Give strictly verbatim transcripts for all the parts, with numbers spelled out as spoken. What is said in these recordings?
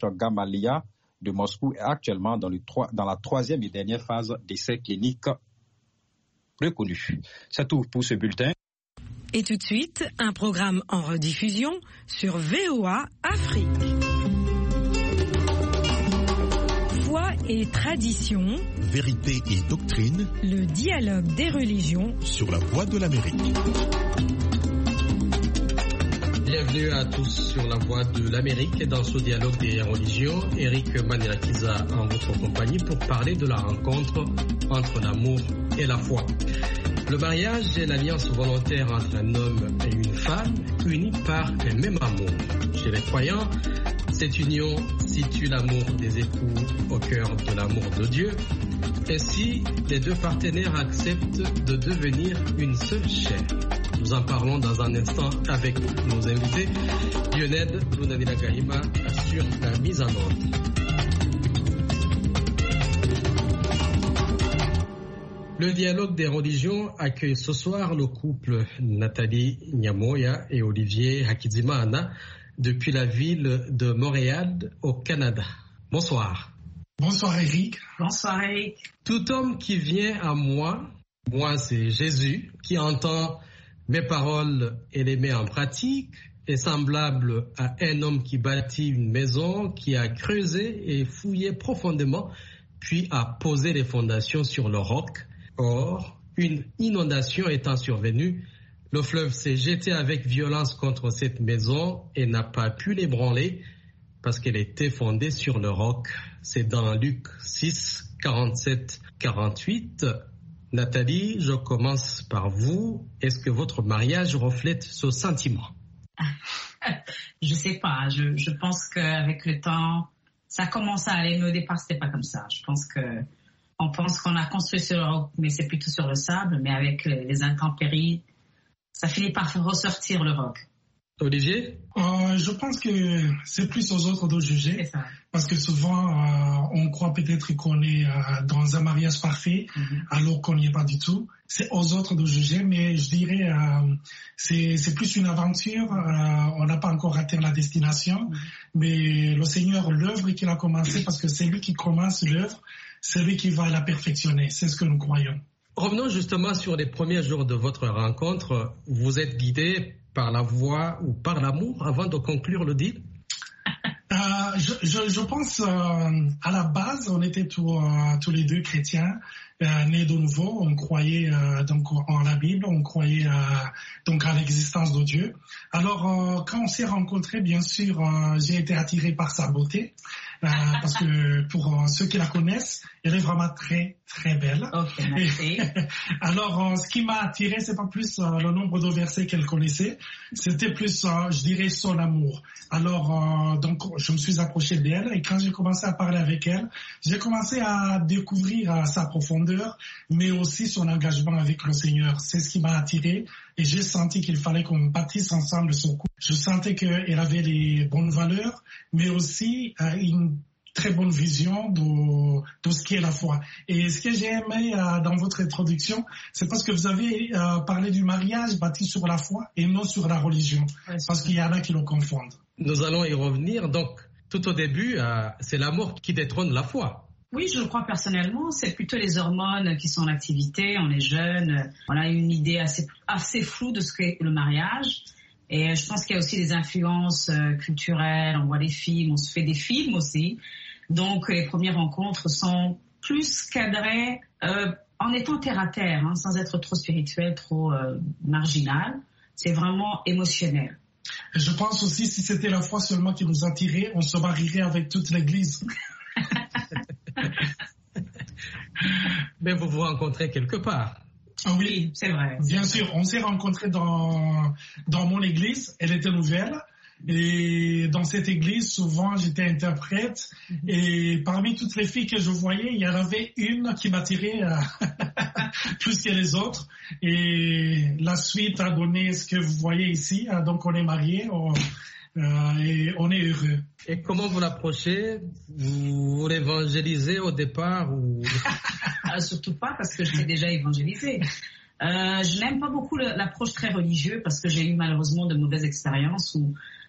Gamaleya de Moscou est actuellement dans, le trois, dans la troisième et dernière phase d'essai clinique reconnu. C'est tout pour ce bulletin. Et tout de suite, un programme en rediffusion sur V O A Afrique. Foi et tradition, vérité et doctrine, le dialogue des religions sur la voie de l'Amérique. Bienvenue à tous sur la voie de l'Amérique dans ce dialogue des religions. Eric Manirakiza en votre compagnie pour parler de la rencontre entre l'amour et la foi. Le mariage est l'alliance volontaire entre un homme et une femme unis par un même amour. Chez les croyants, cette union situe l'amour des époux au cœur de l'amour de Dieu. Ainsi, les deux partenaires acceptent de devenir une seule chair. Nous en parlons dans un instant avec nos invités. Lionel Lunavila Gahima assure la mise en ordre. Le dialogue des religions accueille ce soir le couple Nathalie Nyamoya et Olivier Hakizimana depuis la ville de Montréal au Canada. Bonsoir. Bonsoir Eric. Bonsoir Eric. Tout homme qui vient à moi, moi c'est Jésus, qui entend mes paroles et les met en pratique, est semblable à un homme qui bâtit une maison, qui a creusé et fouillé profondément, puis a posé les fondations sur le roc. Or, une inondation étant survenue, le fleuve s'est jeté avec violence contre cette maison et n'a pas pu l'ébranler parce qu'elle était fondée sur le roc. C'est dans Luc six, quarante-sept, quarante-huit. Nathalie, je commence par vous. Est-ce que votre mariage reflète ce sentiment? Je sais pas. Je, je pense qu'avec le temps, ça commence à aller. Mais au départ, c'était pas comme ça. Je pense que on pense qu'on a construit sur le roc, mais c'est plutôt sur le sable. Mais avec les intempéries, ça finit par ressortir le roc. Olivier? euh, Je pense que c'est plus aux autres de juger. C'est ça. Parce que souvent, euh, on croit peut-être qu'on est euh, dans un mariage parfait, mm-hmm. alors qu'on n'y est pas du tout. C'est aux autres de juger, mais je dirais euh, c'est, c'est plus une aventure. Euh, on n'a pas encore atteint la destination, mm-hmm. mais le Seigneur, l'œuvre qu'il a commencé, parce que c'est lui qui commence l'œuvre, c'est lui qui va la perfectionner. C'est ce que nous croyons. Revenons justement sur les premiers jours de votre rencontre. Vous êtes guidé par la voix ou par l'amour avant de conclure le deal? Euh, je, je, je pense euh, à la base, on était tous, euh, tous les deux chrétiens, euh, nés de nouveau. On croyait euh, donc en la Bible, on croyait euh, donc à l'existence de Dieu. Alors euh, quand on s'est rencontrés, bien sûr, euh, j'ai été attiré par sa beauté. Euh, parce que pour euh, ceux qui la connaissent, elle est vraiment très très belle. Ok, merci. Alors, euh, ce qui m'a attiré, c'est pas plus euh, le nombre de versets qu'elle connaissait, c'était plus, euh, je dirais, son amour. Alors, euh, donc, je me suis approché d'elle et quand j'ai commencé à parler avec elle, j'ai commencé à découvrir euh, sa profondeur, mais aussi son engagement avec le Seigneur. C'est ce qui m'a attiré et j'ai senti qu'il fallait qu'on bâtisse ensemble son couple. Je sentais qu'elle avait les bonnes valeurs, mais aussi euh, une très bonne vision de, de ce qu'est la foi. Et ce que j'ai aimé euh, dans votre introduction, c'est parce que vous avez euh, parlé du mariage bâti sur la foi et non sur la religion, ouais, parce qu'il y en a qui le confondent. Nous allons y revenir. Donc, tout au début, euh, c'est l'amour qui détrône la foi. Oui, je le crois personnellement. C'est plutôt les hormones qui sont en activité. On est jeune, on a une idée assez, assez floue de ce qu'est le mariage. Et je pense qu'il y a aussi des influences euh, culturelles, on voit des films, on se fait des films aussi. Donc les premières rencontres sont plus cadrées euh, en étant terre à terre, hein, sans être trop spirituel, trop euh, marginal. C'est vraiment émotionnel. Je pense aussi si c'était la foi seulement qui nous attirait, on se marierait avec toute l'église. Mais vous vous rencontrez quelque part. Ah oui, oui, c'est vrai. Bien sûr, on s'est rencontrés dans, dans mon église, elle était nouvelle. Et dans cette église, souvent, j'étais interprète. Mm-hmm. Et parmi toutes les filles que je voyais, il y en avait une qui m'attirait euh, plus que les autres. Et la suite a donné ce que vous voyez ici. Donc, on est mariés on, euh, et on est heureux. Et comment vous l'approchez? Vous l'évangélisez au départ ou... ah, surtout pas, parce que je l'ai déjà évangélisé. Euh, je n'aime pas beaucoup le, l'approche très religieuse parce que j'ai eu malheureusement de mauvaises expériences où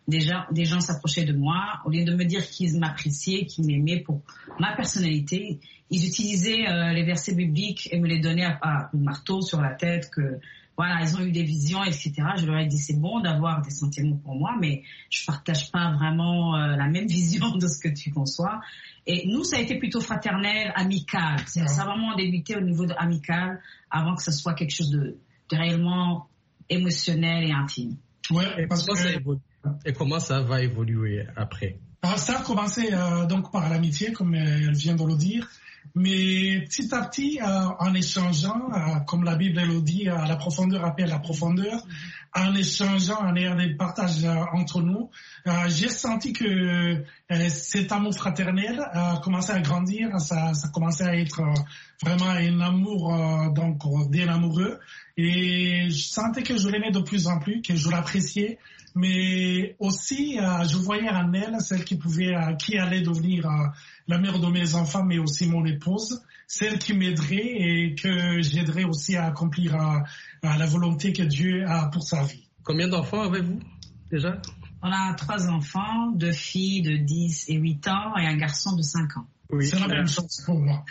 des gens, des gens s'approchaient de moi, au lieu de me dire qu'ils m'appréciaient, qu'ils m'aimaient pour ma personnalité, ils utilisaient euh, les versets bibliques et me les donnaient à, à un marteau sur la tête que voilà, ils ont eu des visions, et cetera. Je leur ai dit c'est bon d'avoir des sentiments pour moi, mais je partage pas vraiment euh, la même vision de ce que tu conçois. Et nous, ça a été plutôt fraternel, amical. Ça, ça a vraiment débuté au niveau de amical avant que ce soit quelque chose de, de réellement émotionnel et intime. Ouais, et, parce comment que... ça évolue, et comment ça va évoluer après? Alors, ça a commencé euh, donc par l'amitié, comme elle vient de le dire. Mais petit à petit, euh, en échangeant, euh, comme la Bible le dit, euh, la profondeur appelle la profondeur, en échangeant, en ayant des partages euh, entre nous, euh, j'ai senti que euh, cet amour fraternel a commencé à grandir, ça, ça commençait à être euh, vraiment un amour euh, donc d'un amoureux, et je sentais que je l'aimais de plus en plus, que je l'appréciais. Mais aussi, euh, je voyais en elle celle qui pouvait, euh, qui allait devenir euh, la mère de mes enfants, mais aussi mon épouse, celle qui m'aiderait et que j'aiderais aussi à accomplir euh, la volonté que Dieu a pour sa vie. Combien d'enfants avez-vous déjà? On a trois enfants, deux filles de dix et huit ans et un garçon de cinq ans. Oui, c'est la même chose pour moi.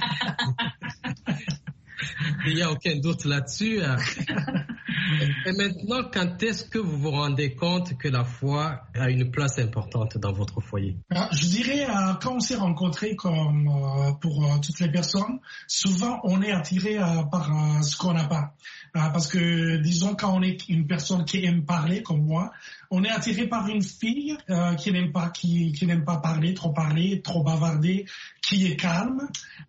Il n'y a aucun doute là-dessus. Et maintenant, quand est-ce que vous vous rendez compte que la foi a une place importante dans votre foyer? Je dirais, quand on s'est rencontrés, comme pour toutes les personnes, souvent on est attiré par ce qu'on n'a pas. Parce que, disons, quand on est une personne qui aime parler, comme moi, on est attiré par une fille euh, qui n'aime pas, qui, qui n'aime pas parler, trop parler, trop bavarder, qui est calme.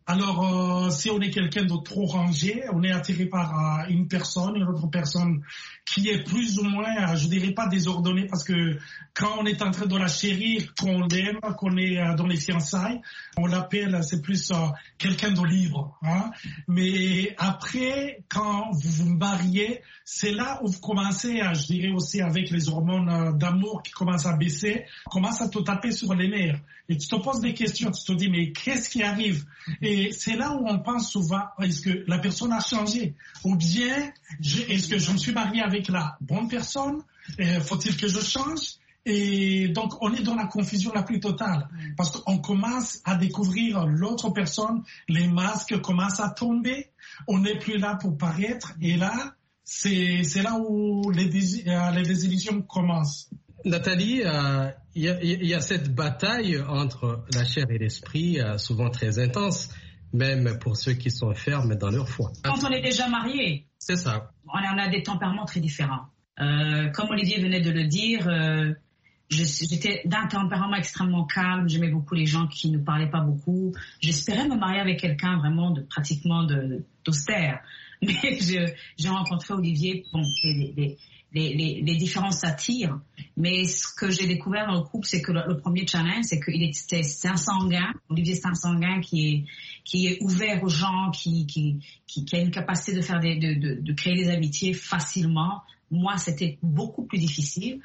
Alors, euh, si on est quelqu'un de trop rangé, on est attiré par euh, une personne, une autre personne qui est plus ou moins, euh, je dirais pas désordonnée, parce que quand on est en train de la chérir, qu'on l'aime, qu'on est euh, dans les fiançailles, on l'appelle, c'est plus euh, quelqu'un de libre. Hein? Mais après, quand vous vous mariez, c'est là où vous commencez, à, je dirais aussi avec les hormones d'amour qui commencent à baisser, commence à te taper sur les nerfs. Et tu te poses des questions, tu te dis, mais qu'est-ce qui arrive? Et c'est là où on pense souvent, est-ce que la personne a changé? Ou bien, je, est-ce que je me suis marié avec la bonne personne? Euh, faut-il que je change? Et donc, on est dans la confusion la plus totale. Parce qu'on commence à découvrir l'autre personne, les masques commencent à tomber, on n'est plus là pour paraître, et là, c'est, c'est là où les, dés, euh, les désillusions commencent. Nathalie, il euh, y, y, y a cette bataille entre la chair et l'esprit, euh, souvent très intense, même pour ceux qui sont fermes dans leur foi. Quand on est déjà marié, c'est ça. On a, on a des tempéraments très différents. Euh, comme Olivier venait de le dire, euh, je, j'étais d'un tempérament extrêmement calme, j'aimais beaucoup les gens qui ne parlaient pas beaucoup. J'espérais me marier avec quelqu'un vraiment de pratiquement de, d'austère. Mais je, j'ai rencontré Olivier, bon, les, les, les, les, les différences s'attirent. Mais ce que j'ai découvert dans le couple, c'est que le, le premier challenge, c'est qu'il était, c'est un sanguin. Olivier, c'est un sanguin qui est, qui est ouvert aux gens, qui, qui, qui, qui a une capacité de faire des, de, de, de créer des amitiés facilement. Moi, c'était beaucoup plus difficile.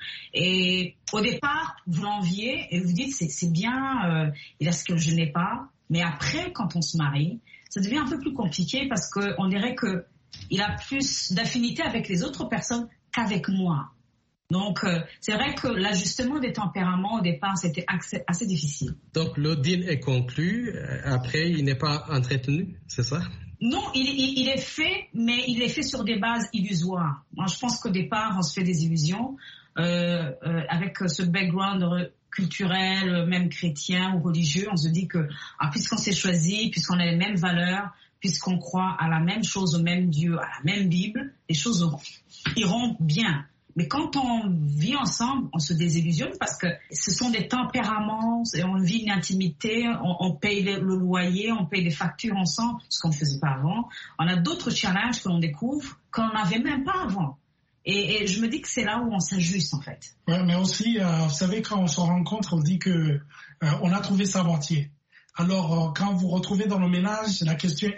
Et au départ, vous l'enviez et vous dites, c'est, c'est bien, euh, il a ce que je n'ai pas. Mais après, quand on se marie, ça devient un peu plus compliqué parce qu'on dirait qu'il a plus d'affinité avec les autres personnes qu'avec moi. Donc, euh, c'est vrai que l'ajustement des tempéraments au départ, c'était assez, assez difficile. Donc, le deal est conclu. Après, il n'est pas entretenu, c'est ça? Non, il, il, il est fait, mais il est fait sur des bases illusoires. Moi, je pense qu'au départ, on se fait des illusions euh, euh, avec ce background culturel, même chrétien ou religieux. On se dit que ah, puisqu'on s'est choisi, puisqu'on a les mêmes valeurs, puisqu'on croit à la même chose, au même Dieu, à la même Bible, les choses iront bien. Mais quand on vit ensemble, on se désillusionne parce que ce sont des tempéraments, on vit une intimité, on, on paye le, le loyer, on paye les factures ensemble, ce qu'on ne faisait pas avant. On a d'autres challenges que l'on découvre qu'on n'avait même pas avant. Et, et je me dis que c'est là où on s'ajuste en fait. Ouais, mais aussi, euh, vous savez, quand on se rencontre, on dit que euh, on a trouvé sa moitié. Alors, euh, quand vous retrouvez dans le ménage, la question est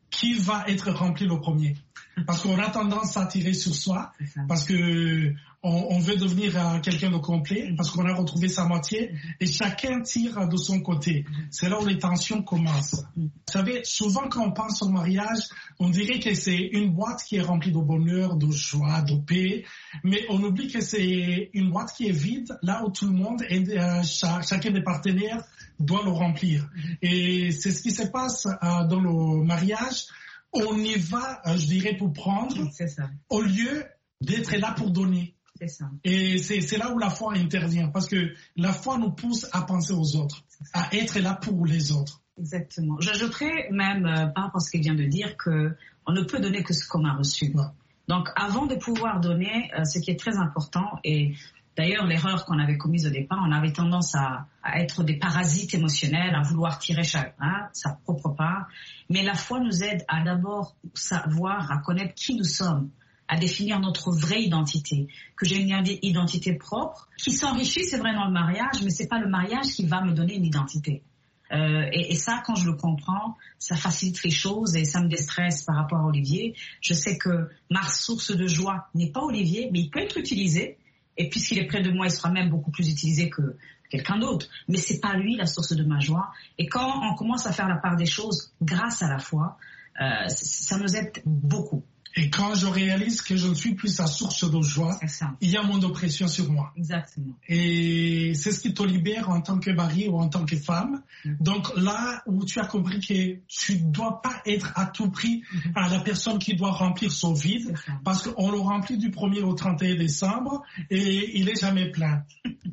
qui va être rempli le premier. Parce qu'on a tendance à tirer sur soi, parce que on, on veut devenir euh, quelqu'un de complet, parce qu'on a retrouvé sa moitié, et chacun tire de son côté. C'est là où les tensions commencent. Vous savez, souvent quand on pense au mariage, on dirait que c'est une boîte qui est remplie de bonheur, de joie, de paix, mais on oublie que c'est une boîte qui est vide, là où tout le monde, et euh, cha- chacun des partenaires doit le remplir. Et c'est ce qui se passe euh, dans le mariage. On y va, je dirais, pour prendre, c'est ça. Au lieu d'être là pour donner. C'est ça. Et c'est, c'est là où la foi intervient, parce que la foi nous pousse à penser aux autres, à être là pour les autres. Exactement. J'ajouterais même, euh, par rapport à ce qu'il vient de dire, qu'on ne peut donner que ce qu'on a reçu. Ouais. Donc, avant de pouvoir donner, euh, ce qui est très important, et d'ailleurs, l'erreur qu'on avait commise au départ, on avait tendance à, à être des parasites émotionnels, à vouloir tirer chaque, hein, sa propre part. Mais la foi nous aide à d'abord savoir, à connaître qui nous sommes, à définir notre vraie identité, que j'ai une identité propre, qui s'enrichit, c'est vrai, dans le mariage, mais c'est pas le mariage qui va me donner une identité. Euh, et, et ça, quand je le comprends, ça facilite les choses et ça me déstresse par rapport à Olivier. Je sais que ma source de joie n'est pas Olivier, mais il peut être utilisé. Et puisqu'il est près de moi, il sera même beaucoup plus utilisé que quelqu'un d'autre. Mais c'est pas lui la source de ma joie. Et quand on commence à faire la part des choses grâce à la foi, euh, ça nous aide beaucoup. Et quand je réalise que je ne suis plus sa source de joie, il y a moins d'oppression sur moi. Exactement. Et c'est ce qui te libère en tant que mari ou en tant que femme. Mm-hmm. Donc là où tu as compris que tu ne dois pas être à tout prix mm-hmm. à la personne qui doit remplir son vide, parce qu'on le remplit du premier au trente et un décembre et il n'est jamais plein.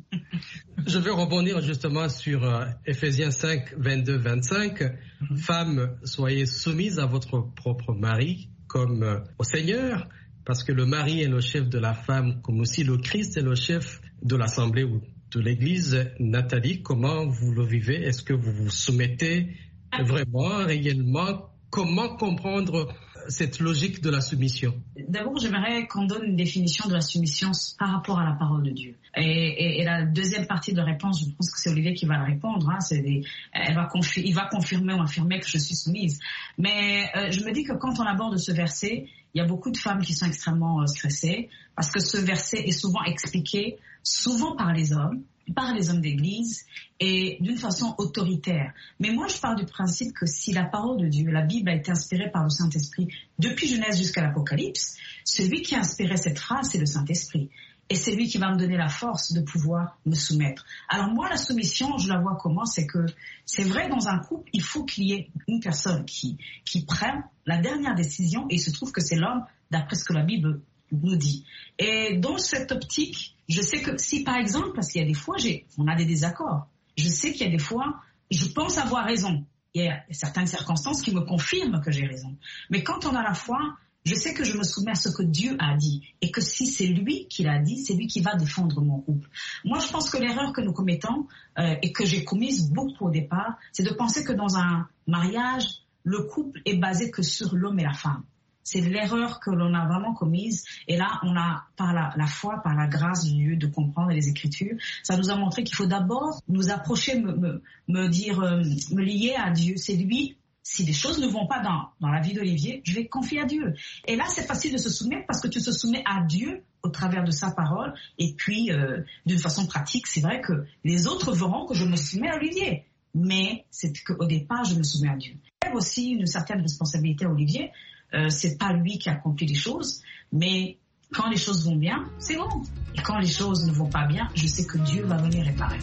Je vais rebondir justement sur euh, Ephésiens cinq, vingt-deux, vingt-cinq. Mm-hmm. Femmes, soyez soumises à votre propre mari, comme euh, au Seigneur, parce que le mari est le chef de la femme, comme aussi le Christ est le chef de l'Assemblée ou de l'Église. Nathalie, comment vous le vivez? Est-ce que vous vous soumettez vraiment, réellement? Comment comprendre cette logique de la soumission? D'abord, j'aimerais qu'on donne une définition de la soumission par rapport à la parole de Dieu. Et, et, et la deuxième partie de la réponse, je pense que c'est Olivier qui va la répondre. Hein, c'est des, elle va confi- il va confirmer ou affirmer que je suis soumise. Mais euh, je me dis que quand on aborde ce verset, il y a beaucoup de femmes qui sont extrêmement euh, stressées parce que ce verset est souvent expliqué, souvent par les hommes, par les hommes d'église et d'une façon autoritaire. Mais moi, je pars du principe que si la parole de Dieu, la Bible a été inspirée par le Saint-Esprit depuis Genèse jusqu'à l'Apocalypse, celui qui a inspiré cette phrase, c'est le Saint-Esprit. Et c'est lui qui va me donner la force de pouvoir me soumettre. Alors moi, la soumission, je la vois comment? C'est que c'est vrai, dans un couple, il faut qu'il y ait une personne qui, qui prenne la dernière décision et il se trouve que c'est l'homme, d'après ce que la Bible nous dit. Et dans cette optique, je sais que si par exemple, parce qu'il y a des fois, j'ai, on a des désaccords, je sais qu'il y a des fois, je pense avoir raison. Il y a certaines circonstances qui me confirment que j'ai raison. Mais quand on a la foi, je sais que je me soumets à ce que Dieu a dit et que si c'est lui qui l'a dit, c'est lui qui va défendre mon couple. Moi, je pense que l'erreur que nous commettons euh, et que j'ai commise beaucoup au départ, c'est de penser que dans un mariage, le couple est basé que sur l'homme et la femme. C'est l'erreur que l'on a vraiment commise. Et là, on a, par la, la foi, par la grâce de Dieu, de comprendre les Écritures, ça nous a montré qu'il faut d'abord nous approcher, me, me, me dire, euh, me lier à Dieu. C'est lui. Si les choses ne vont pas dans, dans la vie d'Olivier, je vais confier à Dieu. Et là, c'est facile de se soumettre parce que tu te soumets à Dieu au travers de sa parole. Et puis, euh, d'une façon pratique, c'est vrai que les autres verront que je me soumets à Olivier. Mais c'est qu'au départ, je me soumets à Dieu. Il y a aussi une certaine responsabilité à Olivier. Euh, c'est pas lui qui accomplit les choses, mais quand les choses vont bien, c'est bon. Et quand les choses ne vont pas bien, je sais que Dieu va venir réparer.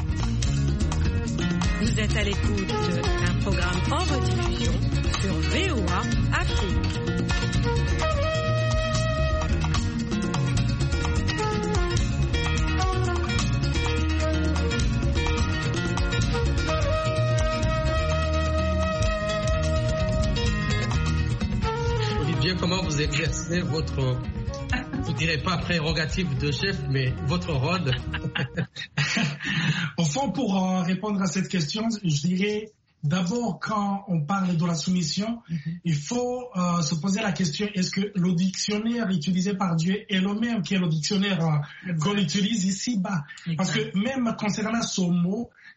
Vous êtes à l'écoute d'un programme en rediffusion sur V O A Afrique. Olivier, comment vous exercez votre, je ne dirais pas prérogative de chef, mais votre rôle? Au fond, pour euh, répondre à cette question, je dirais d'abord, quand on parle de la soumission, mm-hmm. il faut euh, se poser la question, est-ce que le dictionnaire utilisé par Dieu est le même que le dictionnaire euh, qu'on utilise ici-bas? Parce que même concernant ce mot,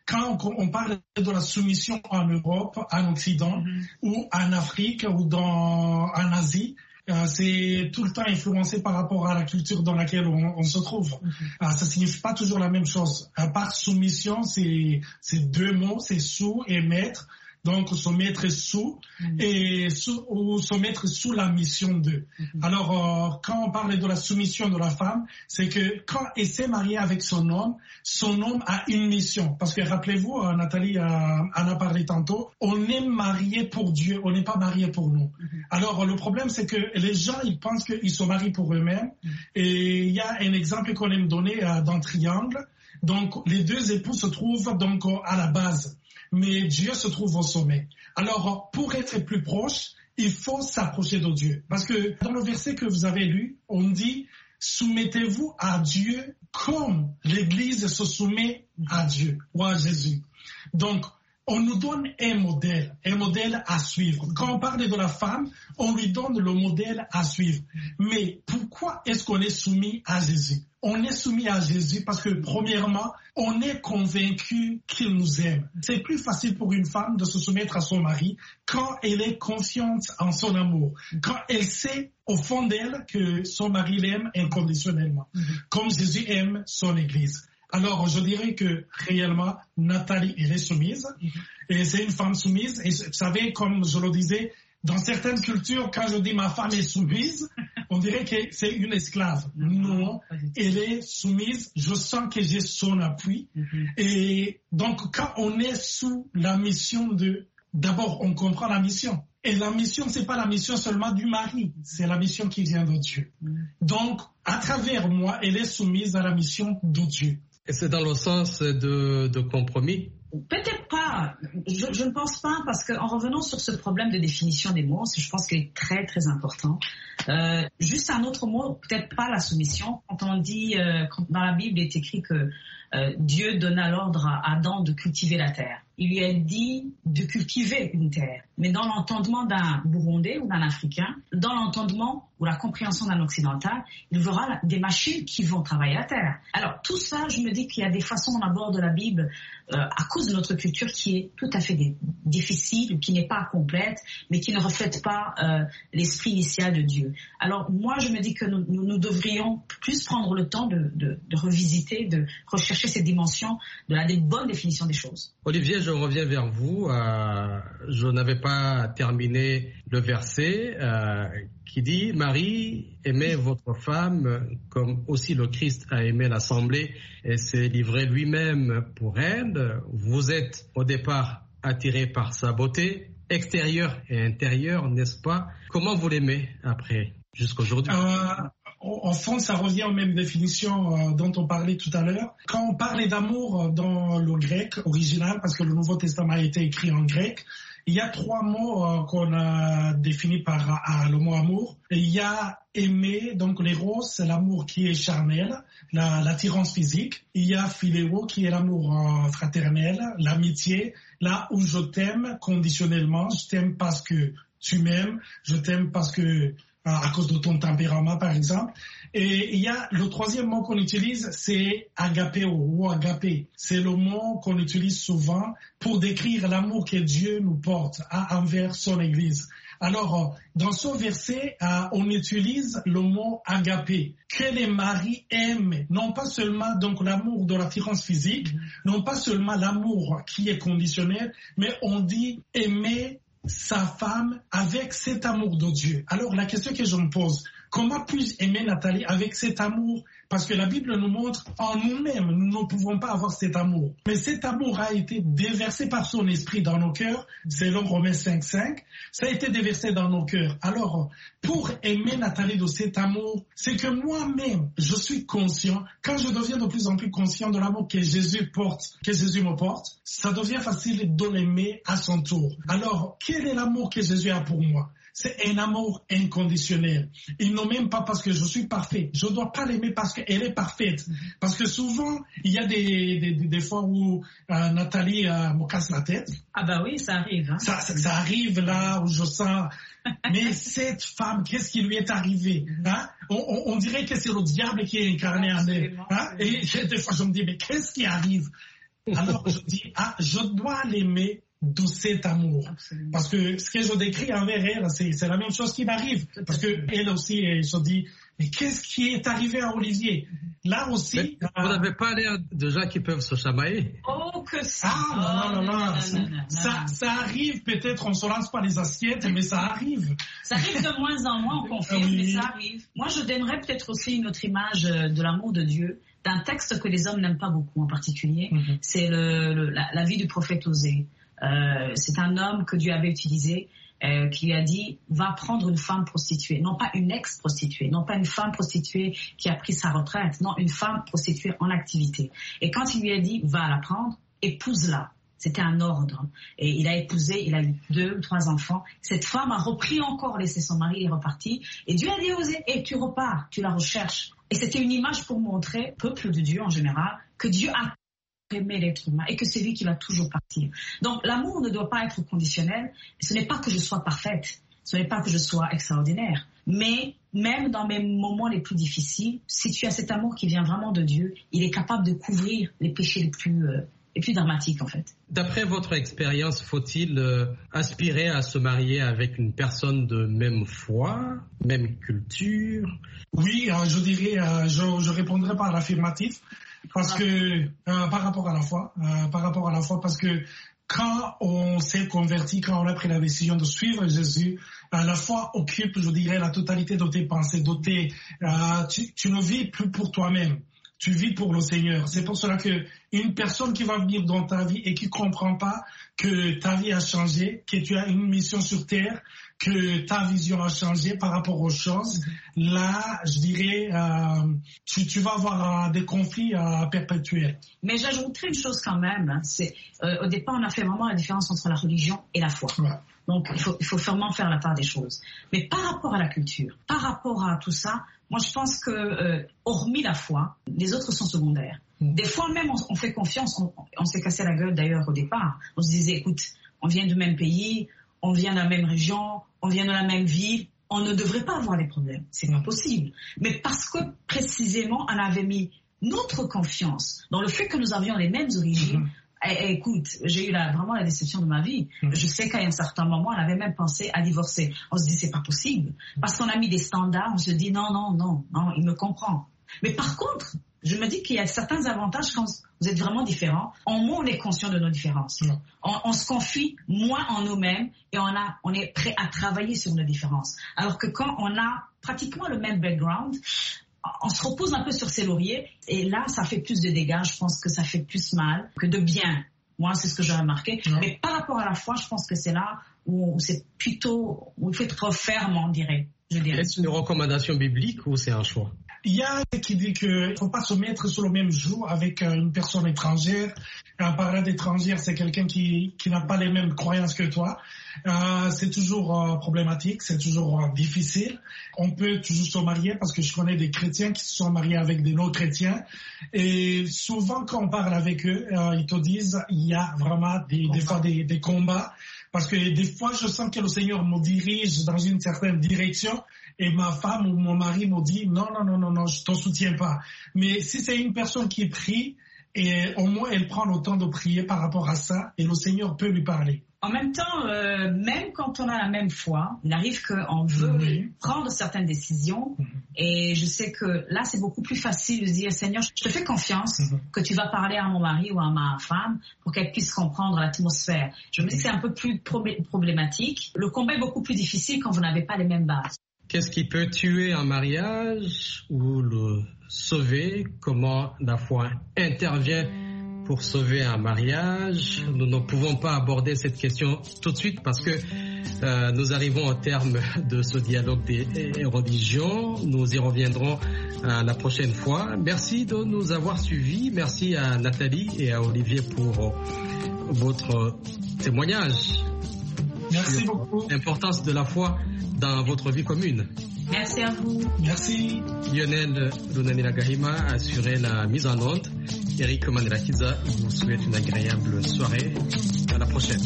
quand on parle de la soumission en Europe, en Occident, mm-hmm. ou en Afrique, ou dans, en Asie, euh, c'est tout le temps influencé par rapport à la culture dans laquelle on, on se trouve. Mm-hmm. Euh, ça signifie pas toujours la même chose. À part soumission, c'est, c'est deux mots, c'est sous et maître. Donc, se mettre sous, mmh. et sous, ou se mettre sous la mission d'eux. Mmh. Alors, euh, quand on parle de la soumission de la femme, c'est que quand elle s'est mariée avec son homme, son homme a une mission. Parce que rappelez-vous, euh, Nathalie a, en a parlé tantôt, on est marié pour Dieu, on n'est pas marié pour nous. Mmh. Alors, le problème, c'est que les gens, ils pensent qu'ils se marient pour eux-mêmes. Mmh. Et il y a un exemple qu'on aime donner euh, dans Triangle. Donc, les deux époux se trouvent donc à la base. Mais Dieu se trouve au sommet. Alors, pour être plus proche, il faut s'approcher de Dieu. Parce que dans le verset que vous avez lu, on dit « Soumettez-vous à Dieu comme l'Église se soumet à Dieu ou à Jésus ». Donc, on nous donne un modèle, un modèle à suivre. Quand on parle de la femme, on lui donne le modèle à suivre. Mais pourquoi est-ce qu'on est soumis à Jésus? On est soumis à Jésus parce que, premièrement, on est convaincu qu'il nous aime. C'est plus facile pour une femme de se soumettre à son mari quand elle est confiante en son amour, quand elle sait au fond d'elle que son mari l'aime inconditionnellement, mm-hmm. comme Jésus aime son Église. Alors, je dirais que réellement, Nathalie, elle est soumise. Mm-hmm. Et c'est une femme soumise. Et vous savez, comme je le disais, dans certaines cultures, quand je dis ma femme est soumise, on dirait que c'est une esclave. Non, elle est soumise. Je sens que j'ai son appui. Mm-hmm. Et donc, quand on est sous la mission de... D'abord, on comprend la mission. Et la mission, c'est pas la mission seulement du mari. C'est la mission qui vient de Dieu. Mm-hmm. Donc, à travers moi, elle est soumise à la mission de Dieu. Et c'est dans le sens de, de compromis? Peut-être pas. Je, je ne pense pas, parce qu'en revenant sur ce problème de définition des mots, je pense qu'il est très très important. Euh, juste un autre mot, peut-être pas la soumission. Quand on dit, euh, quand dans la Bible, il est écrit que euh, Dieu donna l'ordre à Adam de cultiver la terre. Il lui a dit de cultiver une terre. Mais dans l'entendement d'un Burundais ou d'un Africain, dans l'entendement ou la compréhension d'un Occidental, il verra des machines qui vont travailler la terre. Alors tout ça, je me dis qu'il y a des façons on aborde la Bible euh, à cause de notre culture qui est tout à fait des, difficile, qui n'est pas complète, mais qui ne reflète pas euh, l'esprit initial de Dieu. Alors moi, je me dis que nous, nous, nous devrions plus prendre le temps de, de, de revisiter, de rechercher ces dimensions de la des bonnes définitions des choses. Olivier, je reviens vers vous. Euh, je n'avais pas terminé le verset euh, qui dit « Marie, aimez votre femme comme aussi le Christ a aimé l'Assemblée et s'est livré lui-même pour elle. Vous êtes au départ attiré par sa beauté, extérieure et intérieure, n'est-ce pas? Comment vous l'aimez après, jusqu'aujourd'hui ?» euh... Au fond, ça revient aux mêmes définitions euh, dont on parlait tout à l'heure. Quand on parlait d'amour dans le grec original, parce que le Nouveau Testament a été écrit en grec, il y a trois mots euh, qu'on a définis par euh, le mot amour. Et il y a aimer, donc l'éros, c'est l'amour qui est charnel, la, l'attirance physique. Il y a philéo, qui est l'amour euh, fraternel, l'amitié, là où je t'aime conditionnellement. Je t'aime parce que tu m'aimes, je t'aime parce que à cause de ton tempérament, par exemple. Et il y a le troisième mot qu'on utilise, c'est agapéo ou agapé. C'est le mot qu'on utilise souvent pour décrire l'amour que Dieu nous porte à, envers son Église. Alors, dans ce verset, on utilise le mot agapé, que les maris aiment, non pas seulement donc l'amour de l'attirance physique, non pas seulement l'amour qui est conditionnel, mais on dit aimer sa femme avec cet amour de Dieu. Alors la question que je me pose, comment puis-je aimer Nathalie avec cet amour? Parce que la Bible nous montre en nous-mêmes, nous ne pouvons pas avoir cet amour. Mais cet amour a été déversé par son esprit dans nos cœurs, selon Romains cinq cinq. Ça a été déversé dans nos cœurs. Alors, pour aimer Nathalie de cet amour, c'est que moi-même, je suis conscient, quand je deviens de plus en plus conscient de l'amour que Jésus porte, que Jésus me porte, ça devient facile de l'aimer à son tour. Alors, quel est l'amour que Jésus a pour moi? C'est un amour inconditionnel. Il ne m'aime pas parce que je suis parfait. Je ne dois pas l'aimer parce qu'elle est parfaite. Parce que souvent, il y a des, des, des fois où euh, Nathalie euh, me casse la tête. Ah bah oui, ça arrive. Hein? Ça, ça, ça arrive là où je sens... Mais cette femme, qu'est-ce qui lui est arrivé? Hein? on, on, on dirait que c'est le diable qui est incarné en elle. Hein? Et des fois, je me dis, mais qu'est-ce qui arrive? alors je dis, ah, je dois l'aimer de cet amour. Absolument. Parce que ce que je décris envers elle, c'est, c'est la même chose qui m'arrive. Parce que elle aussi, elle se dit, mais qu'est-ce qui est arrivé à Olivier? Là aussi... Mais vous n'avez pas l'air de gens qui peuvent se chamailler. Oh, que ça! Ah, non, non, non, non. non, non, non ça, ça arrive, peut-être, on ne se lance pas les assiettes, mais ça arrive. Ça arrive de moins en moins, on confirme, oui. mais ça arrive. Moi, je donnerais peut-être aussi une autre image de l'amour de Dieu, d'un texte que les hommes n'aiment pas beaucoup en particulier. Mm-hmm. C'est le, le, la, la vie du prophète Osée. Euh, c'est un homme que Dieu avait utilisé, euh, qui lui a dit, va prendre une femme prostituée, non pas une ex-prostituée, non pas une femme prostituée qui a pris sa retraite, non, une femme prostituée en activité. Et quand il lui a dit, va la prendre, épouse-la. C'était un ordre. Et il a épousé, il a eu deux ou trois enfants. Cette femme a repris encore, laissé son mari, il est reparti. Et Dieu a dit aux Osée, et tu repars, tu la recherches. Et c'était une image pour montrer, peuple de Dieu en général, que Dieu a aimer l'être humain et que c'est lui qui va toujours partir. Donc l'amour ne doit pas être conditionnel. Ce n'est pas que je sois parfaite, ce n'est pas que je sois extraordinaire, mais même dans mes moments les plus difficiles, si tu as cet amour qui vient vraiment de Dieu, il est capable de couvrir les péchés les plus, euh, les plus dramatiques en fait. D'après votre expérience, faut-il euh, aspirer à se marier avec une personne de même foi, même culture? Oui, euh, je dirais, euh, je, je répondrai par l'affirmatif. Parce que, euh, par rapport à la foi, euh, par rapport à la foi, parce que quand on s'est converti, quand on a pris la décision de suivre Jésus, euh, la foi occupe, je dirais, la totalité de tes pensées, de tes, euh, tu, tu ne vis plus pour toi-même. Tu vis pour le Seigneur. C'est pour cela que une personne qui va venir dans ta vie et qui comprend pas que ta vie a changé, que tu as une mission sur terre, que ta vision a changé par rapport aux choses, là, je dirais, euh, tu, tu vas avoir euh, des conflits euh, perpétuels. Mais j'ajouterais une chose quand même. Hein, c'est euh, au départ, on a fait vraiment la différence entre la religion et la foi. Ouais. Donc, il faut, il faut vraiment faire la part des choses. Mais par rapport à la culture, par rapport à tout ça, moi, je pense que, euh, hormis la foi, les autres sont secondaires. Mmh. Des fois même, on, on fait confiance. On, on s'est cassé la gueule d'ailleurs au départ. On se disait, écoute, on vient du même pays, on vient de la même région, on vient de la même ville. On ne devrait pas avoir des problèmes. C'est pas possible. Mais parce que précisément, on avait mis notre confiance dans le fait que nous avions les mêmes origines. Mmh. Et, écoute, j'ai eu la, vraiment la déception de ma vie. Mmh. Je sais qu'à un certain moment, on avait même pensé à divorcer. On se dit, c'est pas possible. Parce qu'on a mis des standards, on se dit, non, non, non, non, il me comprend. Mais par contre, je me dis qu'il y a certains avantages quand vous êtes vraiment différents. En moins, on est conscient de nos différences. Mmh. On, on se confie moins en nous-mêmes et on, a, on est prêt à travailler sur nos différences. Alors que quand on a pratiquement le même background, on se repose un peu sur ses lauriers et là, ça fait plus de dégâts. Je pense que ça fait plus mal que de bien. Moi, c'est ce que j'ai remarqué. Mmh. Mais par rapport à la foi, je pense que c'est là où c'est plutôt, où il faut être ferme, on dirait. Je dirais. Est-ce une recommandation biblique ou c'est un choix? Il y a qui dit qu'il ne faut pas se mettre sur le même joug avec une personne étrangère. Un parent d'étrangère, c'est quelqu'un qui, qui n'a pas les mêmes croyances que toi. Euh, c'est toujours euh, problématique, c'est toujours euh, difficile. On peut toujours se marier parce que je connais des chrétiens qui se sont mariés avec des non-chrétiens. Et souvent, quand on parle avec eux, euh, ils te disent il y a vraiment des, des fois des, des combats. Parce que des fois, je sens que le Seigneur me dirige dans une certaine direction et ma femme ou mon mari me dit non, non, non, non, non, je ne te soutiens pas. Mais si c'est une personne qui prie, et au moins elle prend le temps de prier par rapport à ça et le Seigneur peut lui parler. En même temps, euh, même quand on a la même foi, il arrive qu'on veut oui. prendre certaines décisions. Mm-hmm. Et je sais que là, c'est beaucoup plus facile de dire, Seigneur, je te fais confiance mm-hmm. que tu vas parler à mon mari ou à ma femme pour qu'elle puisse comprendre l'atmosphère. Je me dis que c'est un peu plus problématique. Le combat est beaucoup plus difficile quand vous n'avez pas les mêmes bases. Qu'est-ce qui peut tuer un mariage ou le sauver? Comment la foi intervient pour sauver un mariage? Nous ne pouvons pas aborder cette question tout de suite parce que euh, nous arrivons au terme de ce dialogue des religions. Nous y reviendrons euh, la prochaine fois. Merci de nous avoir suivis. Merci à Nathalie et à Olivier pour euh, votre témoignage. Merci beaucoup. L'importance de la foi dans votre vie commune. Merci à vous. Merci. Lionel Lunanila Gahima a assuré la mise en onde. Eric Mandelakiza vous souhaite une agréable soirée. À la prochaine.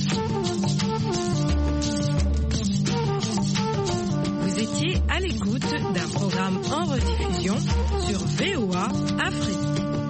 Vous étiez à l'écoute d'un programme en rediffusion sur V O A Afrique.